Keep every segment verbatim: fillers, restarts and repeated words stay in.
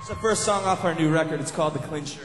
It's the first song off our new record. It's called The Clincher.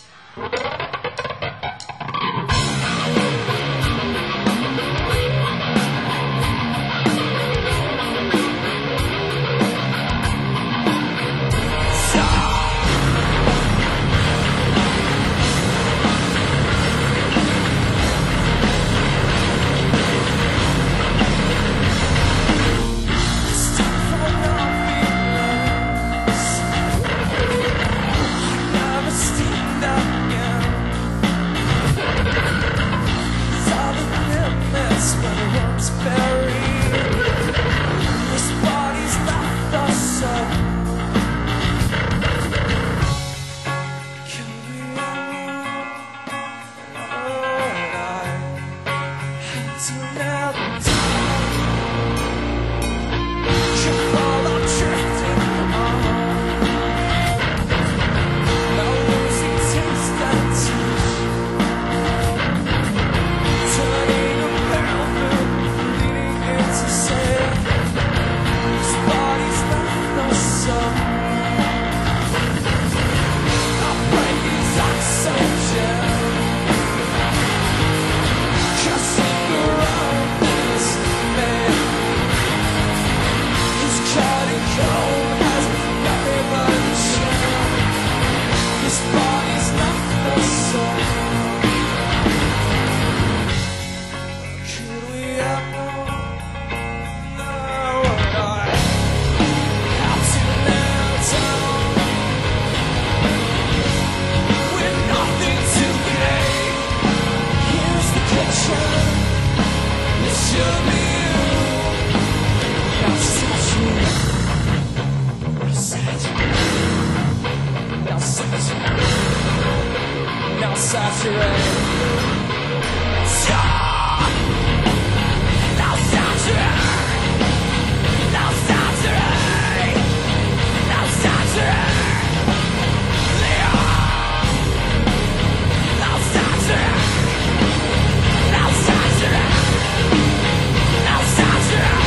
Now saturate. Now saturate. Now saturate. Now saturate. Now saturate. Now saturate. Now saturate.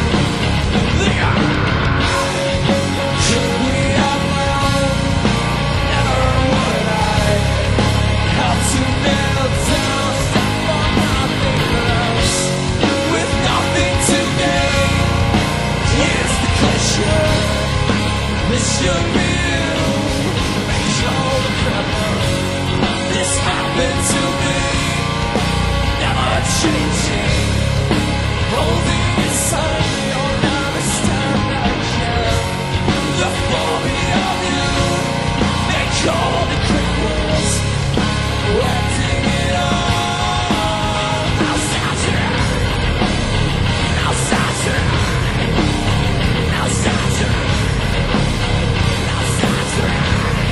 Could we have known? Never would I have to nail down, step on nothing else, with nothing to gain. Here's the clincher. This should be you. Make all the clever. This happened to me. Never changing. Holding inside you'll never stand again. The folly of you. Make all the cripples. Wetting it all. Now saturate. Now saturate. Now saturate. Now saturate.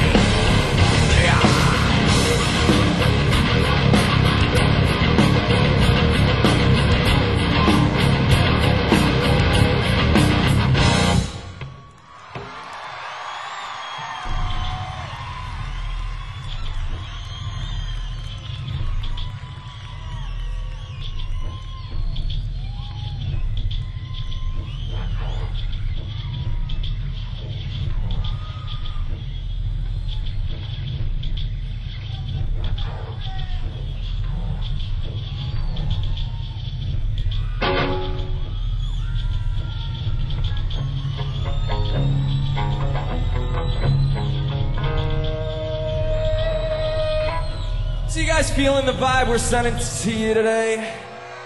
So you guys feeling the vibe we're sending to you today?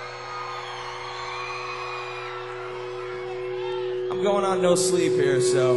I'm going on no sleep here, so